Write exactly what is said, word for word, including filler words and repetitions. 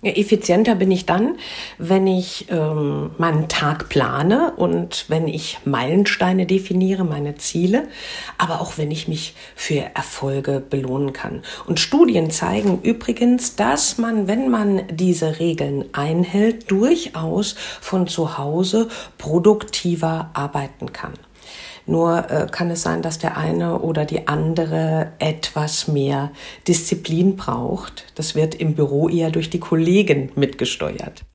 Effizienter bin ich dann, wenn ich ähm, meinen Tag plane und wenn ich Meilensteine definiere, meine Ziele, aber auch wenn ich mich für Erfolge belohnen kann. Und Studien zeigen übrigens, dass man, wenn man diese Regeln einhält, durchaus von zu Hause produktiver arbeiten kann. Nur äh, kann es sein, dass der eine oder die andere etwas mehr Disziplin braucht. Das wird im Büro eher durch die Kollegen mitgesteuert.